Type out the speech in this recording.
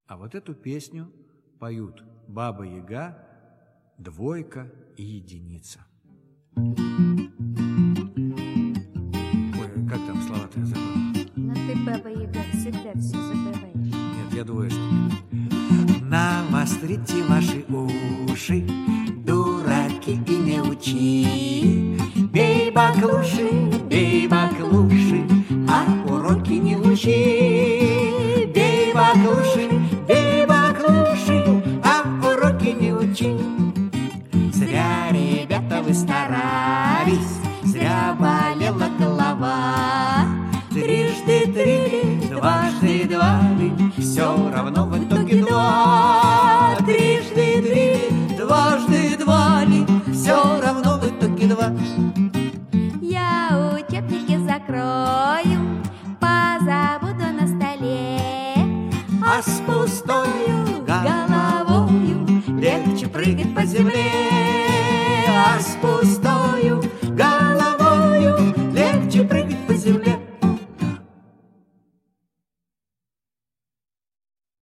А вот эту песню поют Баба-Яга, двойка и единица. Ой, как там слова-то я забыл? Но ты, Баба-Яга, всегда все забываешь. Нет, я двоечник. Навострите ваши уши, дураки, и не учи. Бей баклуши, а уроки не учи. Бей баклуши, а уроки не учи. Зря, ребята, вы старались, зря болела голова. Трижды три, дважды два, все равно в итоге два. Трижды три, дважды два, все равно в итоге два. Я учебники закрою, позабуду на столе, А с пустою головою легче прыгать по земле. А с пустой